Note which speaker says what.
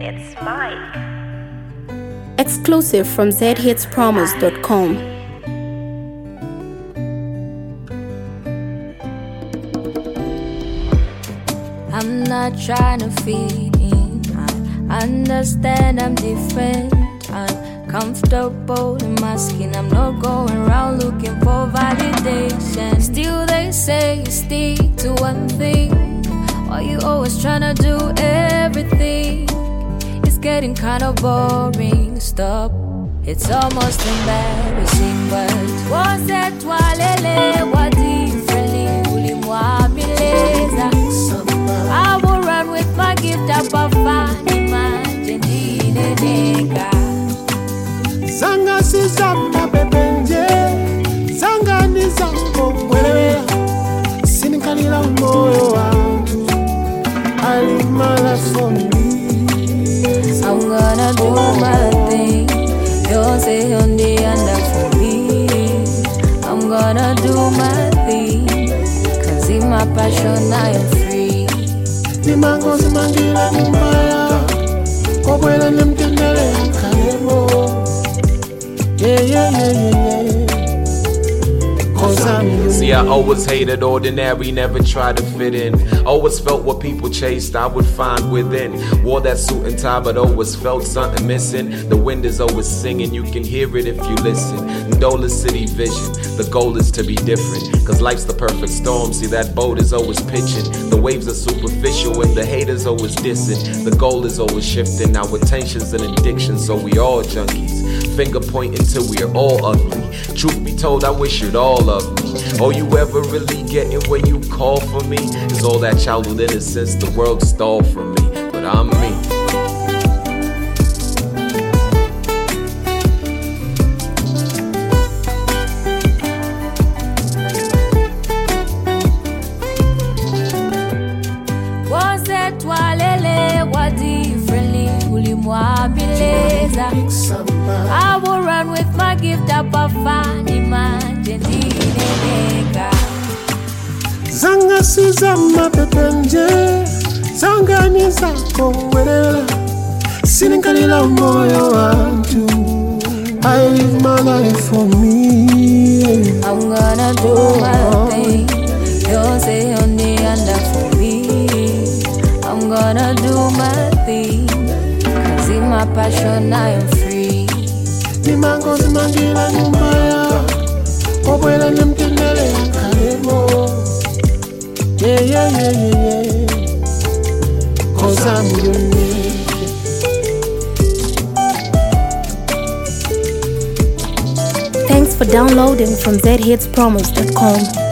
Speaker 1: It's Mike.
Speaker 2: Exclusive from zhitspromos.com.
Speaker 3: I'm not trying to fit in. I understand I'm different. I'm comfortable in my skin. I'm not going around looking for validation. Still they say you stick to one thing. Why you always trying to do everything? It's getting kind of boring. Stop. It's almost embarrassing, but was that walele wa differently ulimwa bileza. I will run with my gift up of finding my genine nega.
Speaker 4: Zanga si zamba bebenje, zanga ni zango mwelewea. Sinikalila moyo wangu, alimala for me.
Speaker 3: I'm gonna do my thing. You'll say on the under for me. I'm gonna do my thing. Cause in my passion I am free.
Speaker 4: Nimango zimangila mbaya, kokwela nemtendele kalemo. Yeah.
Speaker 5: See, I always hated ordinary, never tried to fit in. Always felt what people chased, I would find within. Wore that suit and tie, but always felt something missing. The wind is always singing, you can hear it if you listen. Ndola City vision, the goal is to be different. Cause life's the perfect storm, see that boat is always pitching. The waves are superficial and the haters always dissing. The goal is always shifting, our attention's an addiction, so we all junkies. Finger pointing till we're all ugly. Truth be told, I wish you'd all love me. All you ever really getting when you call for me is all that childhood innocence the world stole from me. But I'm me.
Speaker 3: Was that walele wa differently ulimwa bileza. I will run with my gift up of finding my genine nega.
Speaker 4: Zanga si zamba bebenje, zanga ni zango mwelewea. Sinikalila moyo wangu, I live my life for me.
Speaker 3: I'm gonna do my thing. You'll say on the under for me. I'm gonna do my thing. Cause in my passion I am free.
Speaker 4: Nimango zimangila mbaya, kokwela nemtendele kalemo. Yeah. Cause I'm unique.
Speaker 2: Thanks for downloading from zhitspromos.com.